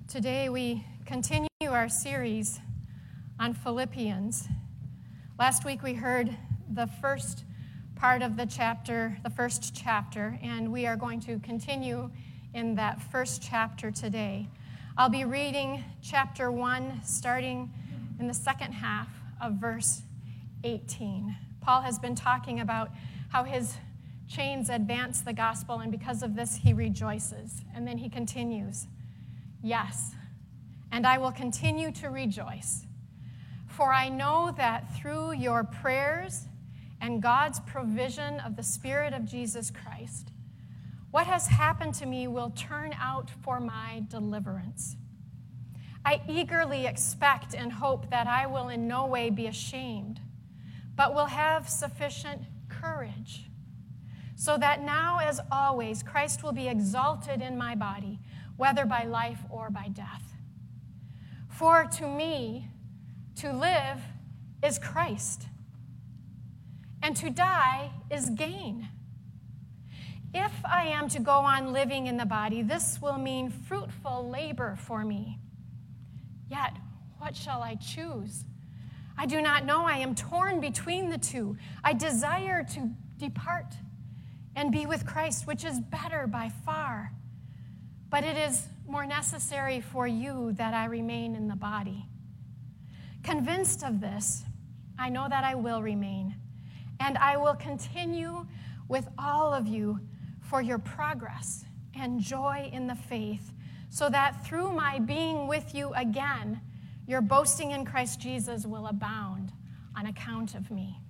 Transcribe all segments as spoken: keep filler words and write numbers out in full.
Today we continue our series on Philippians. Last week we heard the first part of the chapter, the first chapter, and we are going to continue in that first chapter today. I'll be reading chapter one, starting in the second half of verse eighteen. Paul has been talking about how his chains advance the gospel, and because of this he rejoices. And then he continues, "Yes, and I will continue to rejoice, for I know that through your prayers and God's provision of the Spirit of Jesus Christ, what has happened to me will turn out for my deliverance. I eagerly expect and hope that I will in no way be ashamed, but will have sufficient courage, so that now, as always, Christ will be exalted in my body, whether by life or by death. For to me, to live is Christ, and to die is gain. If I am to go on living in the body, this will mean fruitful labor for me. Yet, what shall I choose? I do not know. I am torn between the two. I desire to depart and be with Christ, which is better by far. But it is more necessary for you that I remain in the body. Convinced of this, I know that I will remain, and I will continue with all of you for your progress and joy in the faith, so that through my being with you again, your boasting in Christ Jesus will abound on account of me.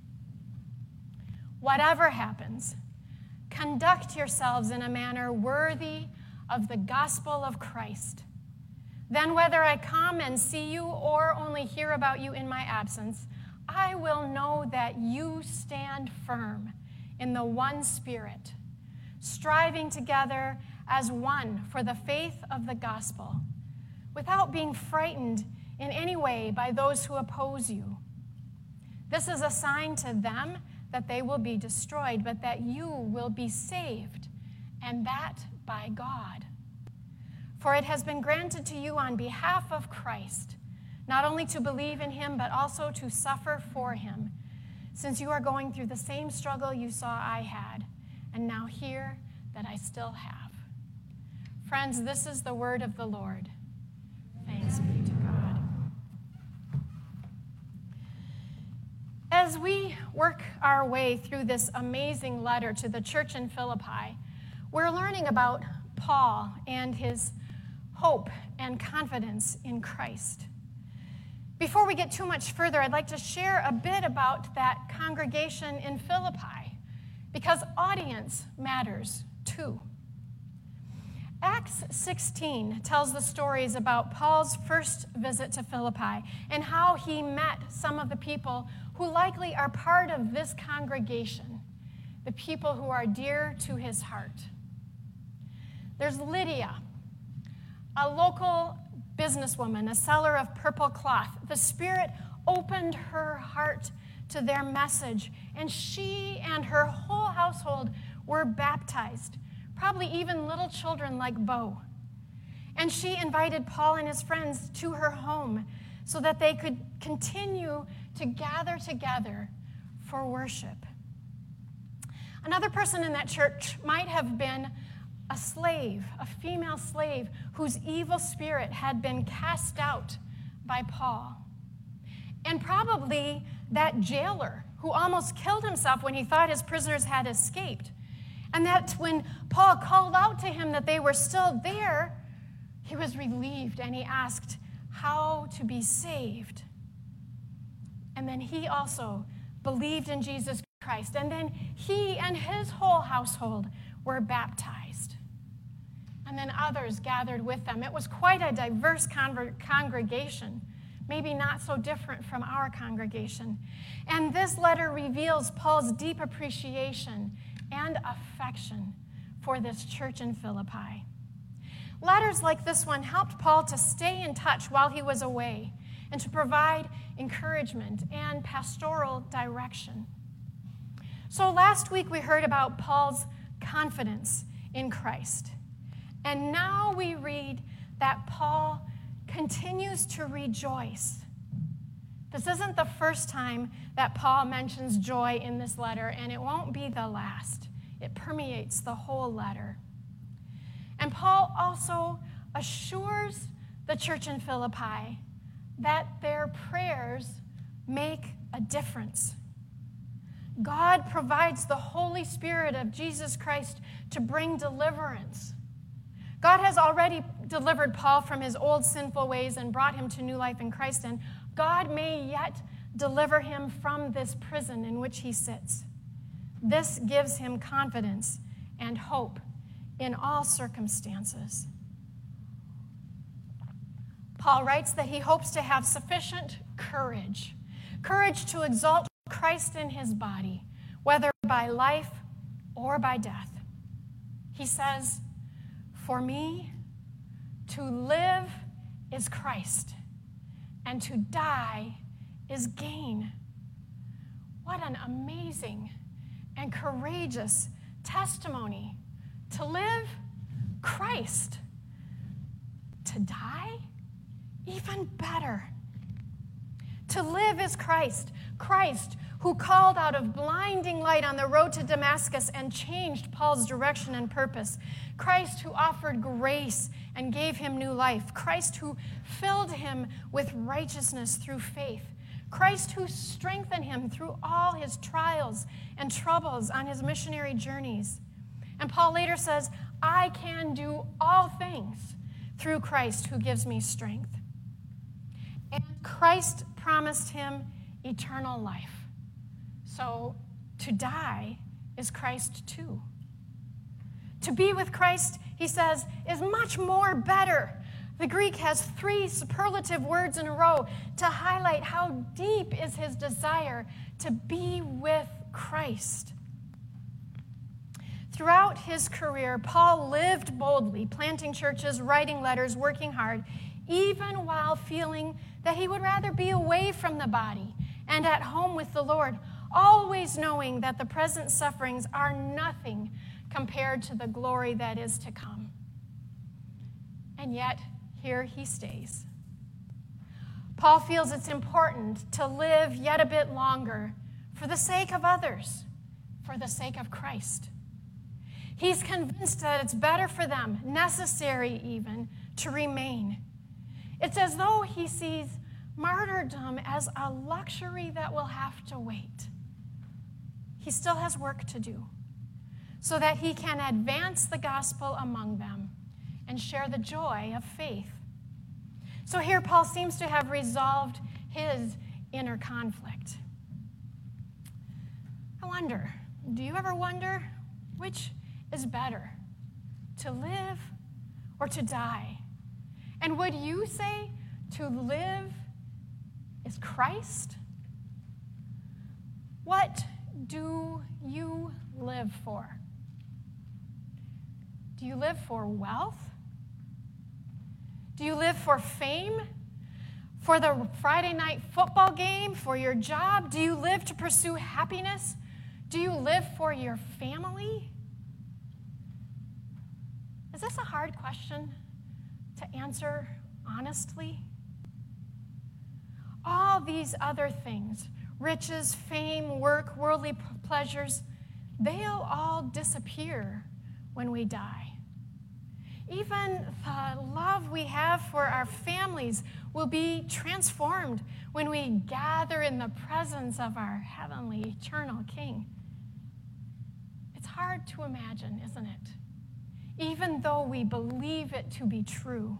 Whatever happens, conduct yourselves in a manner worthy of the gospel of Christ. Then whether I come and see you or only hear about you in my absence, I will know that you stand firm in the one Spirit, striving together as one for the faith of the gospel, without being frightened in any way by those who oppose you. This is a sign to them that they will be destroyed, but that you will be saved, and that by God. For it has been granted to you on behalf of Christ, not only to believe in him, but also to suffer for him, since you are going through the same struggle you saw I had, and now hear that I still have." Friends, this is the word of the Lord. Thanks be to God. As we work our way through this amazing letter to the church in Philippi, we're learning about Paul and his hope and confidence in Christ. Before we get too much further, I'd like to share a bit about that congregation in Philippi, because audience matters too. Acts sixteen tells the stories about Paul's first visit to Philippi and how he met some of the people who likely are part of this congregation, the people who are dear to his heart. There's Lydia, a local businesswoman, a seller of purple cloth. The Spirit opened her heart to their message, and she and her whole household were baptized, probably even little children like Bo. And she invited Paul and his friends to her home so that they could continue to gather together for worship. Another person in that church might have been a slave, a female slave, whose evil spirit had been cast out by Paul. And probably that jailer who almost killed himself when he thought his prisoners had escaped. And that when Paul called out to him that they were still there, he was relieved and he asked how to be saved. And then he also believed in Jesus Christ. And then he and his whole household were baptized. And then others gathered with them. It was quite a diverse con- congregation, maybe not so different from our congregation. And this letter reveals Paul's deep appreciation and affection for this church in Philippi. Letters like this one helped Paul to stay in touch while he was away and to provide encouragement and pastoral direction. So last week we heard about Paul's confidence in Christ. And now we read that Paul continues to rejoice. This isn't the first time that Paul mentions joy in this letter, and it won't be the last. It permeates the whole letter. And Paul also assures the church in Philippi that their prayers make a difference. God provides the Holy Spirit of Jesus Christ to bring deliverance. God has already delivered Paul from his old sinful ways and brought him to new life in Christ, and God may yet deliver him from this prison in which he sits. This gives him confidence and hope in all circumstances. Paul writes that he hopes to have sufficient courage, courage to exalt Christ in his body, whether by life or by death. He says, "For me, to live is Christ, and to die is gain." What an amazing and courageous testimony. To live, Christ. To die, even better. To live is Christ. Christ, who called out of blinding light on the road to Damascus and changed Paul's direction and purpose. Christ, who offered grace and gave him new life. Christ, who filled him with righteousness through faith. Christ, who strengthened him through all his trials and troubles on his missionary journeys. And Paul later says, "I can do all things through Christ who gives me strength." And Christ promised him eternal life. So to die is Christ too. To be with Christ, he says, is much more better. The Greek has three superlative words in a row to highlight how deep is his desire to be with Christ. Throughout his career, Paul lived boldly, planting churches, writing letters, working hard, even while feeling that he would rather be away from the body and at home with the Lord, always knowing that the present sufferings are nothing compared to the glory that is to come. And yet, here he stays. Paul feels it's important to live yet a bit longer for the sake of others, for the sake of Christ. He's convinced that it's better for them, necessary even, to remain. It's as though he sees martyrdom as a luxury that will have to wait. He still has work to do so that he can advance the gospel among them and share the joy of faith. So here Paul seems to have resolved his inner conflict. I wonder, do you ever wonder which is better, to live or to die? And would you say to live is Christ? What do you live for? Do you live for wealth? Do you live for fame? For the Friday night football game? For your job? Do you live to pursue happiness? Do you live for your family? Is this a hard question to answer honestly? All these other things, riches, fame, work, worldly pleasures, they'll all disappear when we die. Even the love we have for our families will be transformed when we gather in the presence of our heavenly, eternal King. It's hard to imagine, isn't it? Even though we believe it to be true.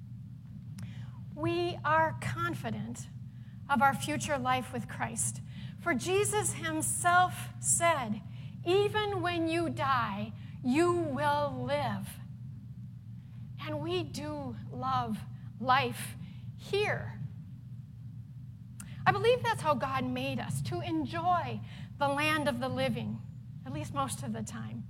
We are confident of our future life with Christ. For Jesus himself said, "Even when you die, you will live." And we do love life here. I believe that's how God made us, to enjoy the land of the living, at least most of the time.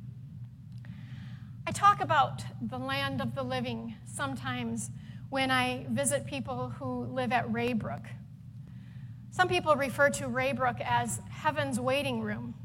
I talk about the land of the living sometimes when I visit people who live at Raybrook. Some people refer to Raybrook as heaven's waiting room.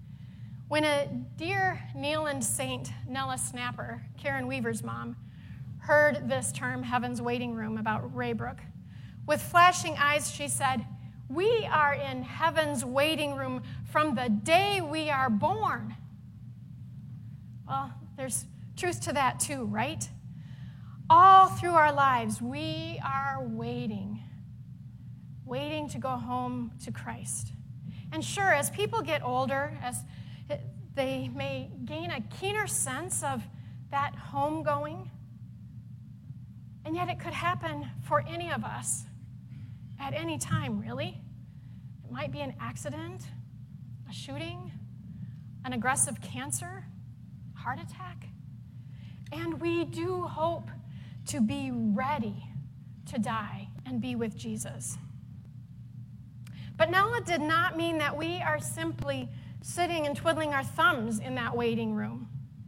When a dear Neeland saint, Nella Snapper, Karen Weaver's mom, heard this term, Heaven's Waiting Room, about Raybrook. With flashing eyes, she said, "We are in heaven's waiting room from the day we are born." Well, there's truth to that too, right? All through our lives, we are waiting, waiting to go home to Christ. And sure, as people get older, as they may gain a keener sense of that homegoing, and yet it could happen for any of us at any time, really. It might be an accident, a shooting, an aggressive cancer, heart attack. And we do hope to be ready to die and be with Jesus. But Nella did not mean that we are simply sitting and twiddling our thumbs in that waiting room.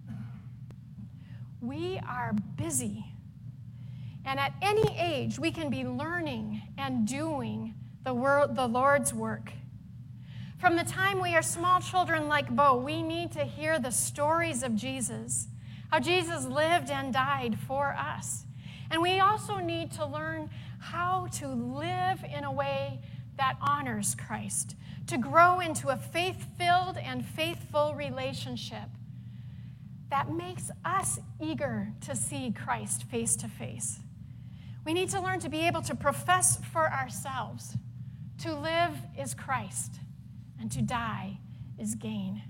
We are busy. And at any age, we can be learning and doing the, wor- the Lord's work. From the time we are small children like Bo, we need to hear the stories of Jesus, how Jesus lived and died for us. And we also need to learn how to live in a way that honors Christ, to grow into a faith-filled and faithful relationship that makes us eager to see Christ face to face. We need to learn to be able to profess for ourselves. To live is Christ, and to die is gain.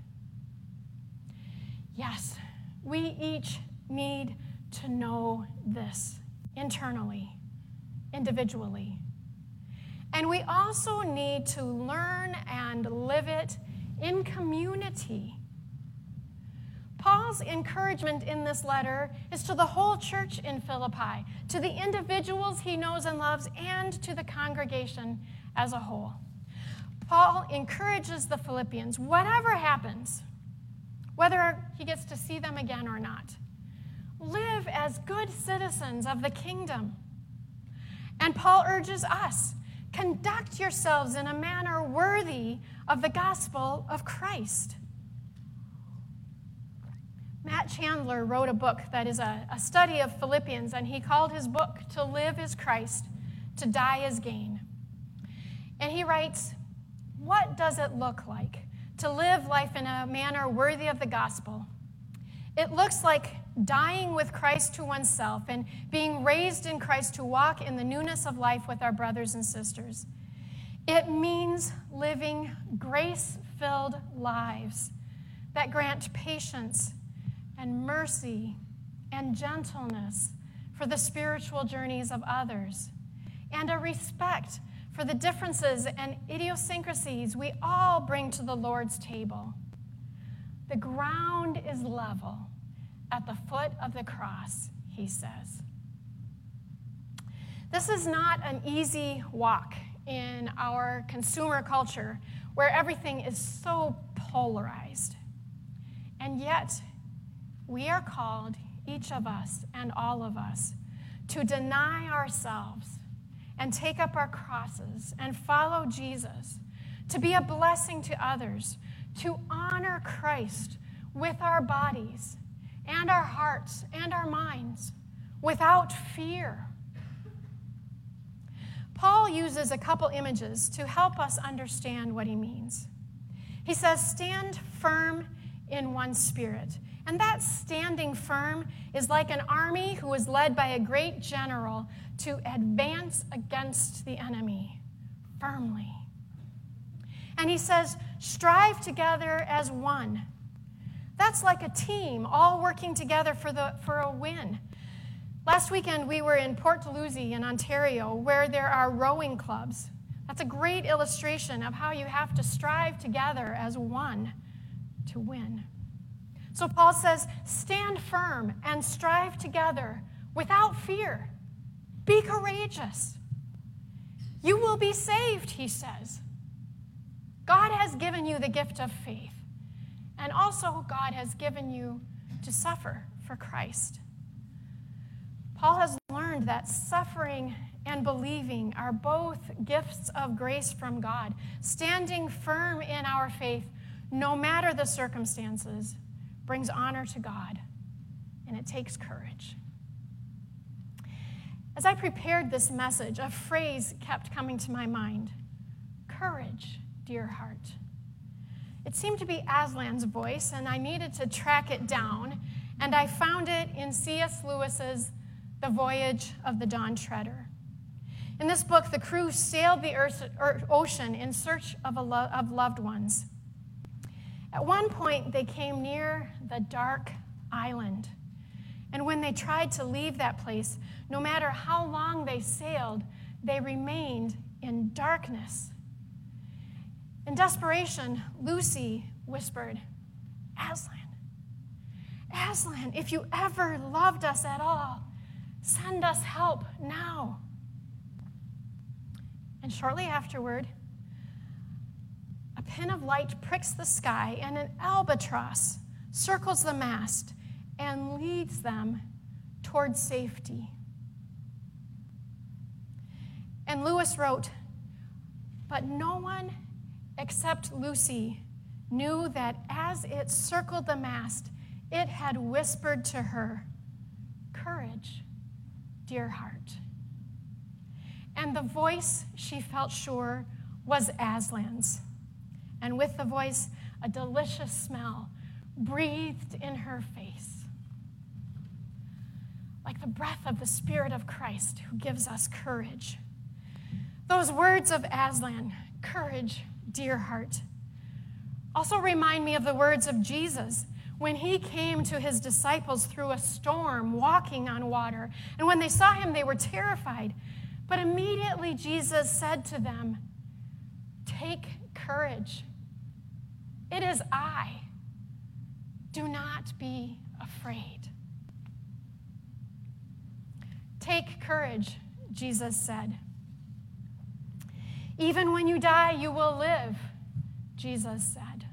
Yes, we each need to know this internally, individually. And we also need to learn and live it in community. Paul's encouragement in this letter is to the whole church in Philippi, to the individuals he knows and loves, and to the congregation as a whole. Paul encourages the Philippians, whatever happens, whether he gets to see them again or not, live as good citizens of the kingdom. And Paul urges us, conduct yourselves in a manner worthy of the gospel of Christ. Matt Chandler wrote a book that is a, a study of Philippians, and he called his book, To Live is Christ, To Die is Gain. And he writes, what does it look like to live life in a manner worthy of the gospel? It looks like dying with Christ to oneself and being raised in Christ to walk in the newness of life with our brothers and sisters. It means living grace-filled lives that grant patience and mercy and gentleness for the spiritual journeys of others, and a respect for the differences and idiosyncrasies we all bring to the Lord's table. The ground is level at the foot of the cross, he says. This is not an easy walk in our consumer culture where everything is so polarized. And yet, we are called, each of us and all of us, to deny ourselves and take up our crosses and follow Jesus, to be a blessing to others, to honor Christ with our bodies and our hearts and our minds without fear. Paul uses a couple images to help us understand what he means. He says, stand firm in one spirit. And that standing firm is like an army who is led by a great general to advance against the enemy firmly. And he says, strive together as one. That's like a team all working together for, the, for a win. Last weekend, we were in Port Dalhousie in Ontario, where there are rowing clubs. That's a great illustration of how you have to strive together as one to win. So Paul says, stand firm and strive together without fear. Be courageous. You will be saved, he says. God has given you the gift of faith. And also, God has given you to suffer for Christ. Paul has learned that suffering and believing are both gifts of grace from God. Standing firm in our faith, no matter the circumstances, brings honor to God, and it takes courage. As I prepared this message, a phrase kept coming to my mind. Courage, dear heart. It seemed to be Aslan's voice, and I needed to track it down, and I found it in C S Lewis's The Voyage of the Dawn Treader. In this book, the crew sailed the earth, ocean in search of, a lo- of loved ones. At one point, they came near the dark island. And when they tried to leave that place, no matter how long they sailed, they remained in darkness. In desperation, Lucy whispered, Aslan, Aslan, if you ever loved us at all, send us help now. And shortly afterward, a pin of light pricks the sky, and an albatross circles the mast and leads them toward safety. And Lewis wrote, but no one except Lucy knew that as it circled the mast, it had whispered to her, courage, dear heart. And the voice, she felt sure, was Aslan's. And with the voice, a delicious smell breathed in her face, like the breath of the Spirit of Christ who gives us courage. Those words of Aslan, courage, dear heart, also remind me of the words of Jesus when he came to his disciples through a storm, walking on water. And when they saw him, they were terrified. But immediately Jesus said to them, take courage. It is I. Do not be afraid. Take courage, Jesus said. Even when you die, you will live, Jesus said.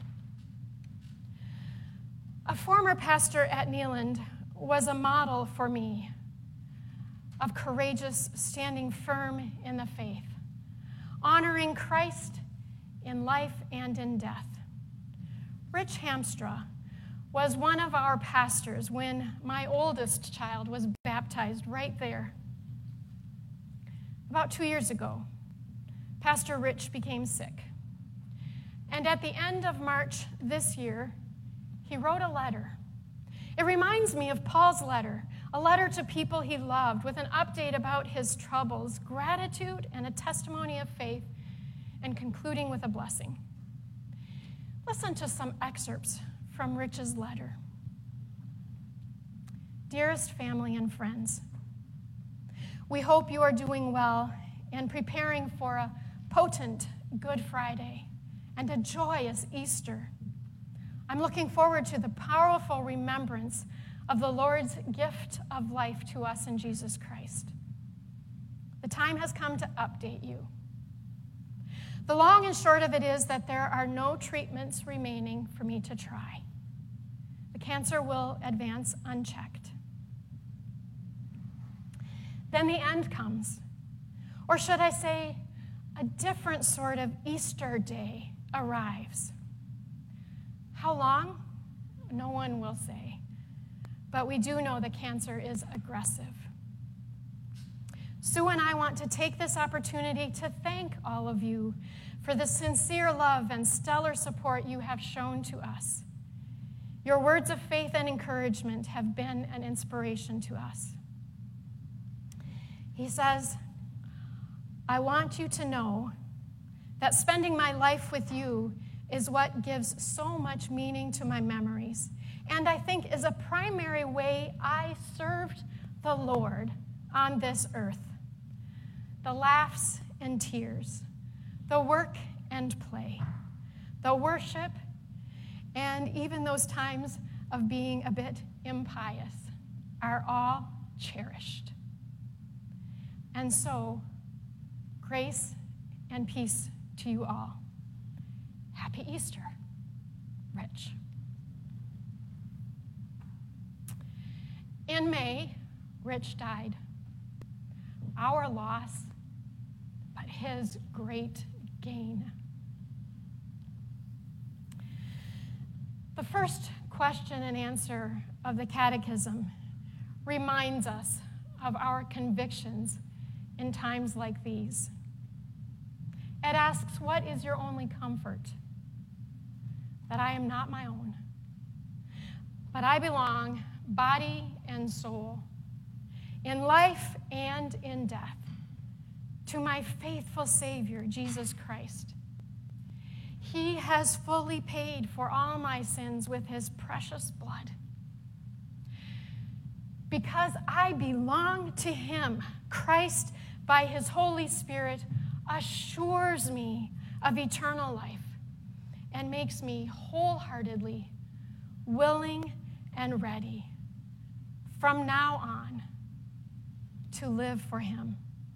A former pastor at Neyland was a model for me of courageous standing firm in the faith, honoring Christ in life and in death. Rich Hamstra was one of our pastors when my oldest child was baptized right there. About two years ago, Pastor Rich became sick. And at the end of March this year, he wrote a letter. It reminds me of Paul's letter, a letter to people he loved with an update about his troubles, gratitude, and a testimony of faith, and concluding with a blessing. Listen to some excerpts from Rich's letter. Dearest family and friends, we hope you are doing well and preparing for a potent Good Friday and a joyous Easter. I'm looking forward to the powerful remembrance of the Lord's gift of life to us in Jesus Christ. The time has come to update you. The long and short of it is that there are no treatments remaining for me to try. The cancer will advance unchecked. Then the end comes. Or should I say, a different sort of Easter day arrives. How long? No one will say. But we do know the cancer is aggressive. Sue and I want to take this opportunity to thank all of you for the sincere love and stellar support you have shown to us. Your words of faith and encouragement have been an inspiration to us. He says, I want you to know that spending my life with you is what gives so much meaning to my memories, and I think is a primary way I served the Lord on this earth. The laughs and tears, the work and play, the worship, and even those times of being a bit impious are all cherished. And so, grace and peace to you all. Happy Easter, Rich. In May, Rich died. Our loss, but his great gain. The first question and answer of the Catechism reminds us of our convictions in times like these. It asks, what is your only comfort? That I am not my own, but I belong, body and soul, in life and in death, to my faithful Savior, Jesus Christ. He has fully paid for all my sins with his precious blood. Because I belong to him, Christ, by his Holy Spirit, assures me of eternal life and makes me wholeheartedly willing and ready from now on to live for him.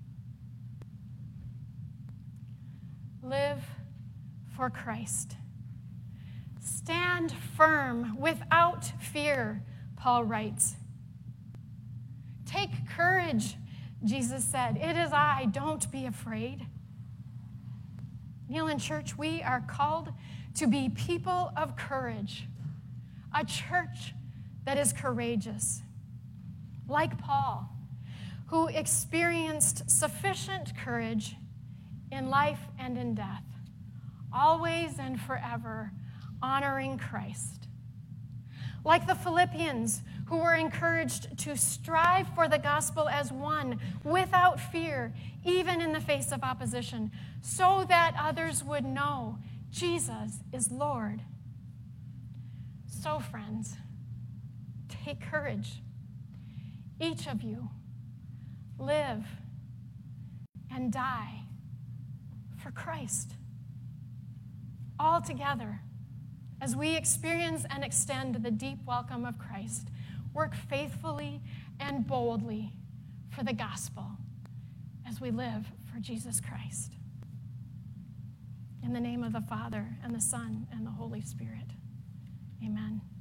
Live for Christ. Stand firm without fear, Paul writes. Take courage, Jesus said. It is I, don't be afraid. Neyland Church, we are called to be people of courage, a church that is courageous, like Paul, who experienced sufficient courage in life and in death, always and forever honoring Christ. Like the Philippians, who were encouraged to strive for the gospel as one, without fear, even in the face of opposition, so that others would know Jesus is Lord. So, friends, take courage. Each of you live and die for Christ. All together, as we experience and extend the deep welcome of Christ, work faithfully and boldly for the gospel as we live for Jesus Christ. In the name of the Father, and the Son, and the Holy Spirit, amen.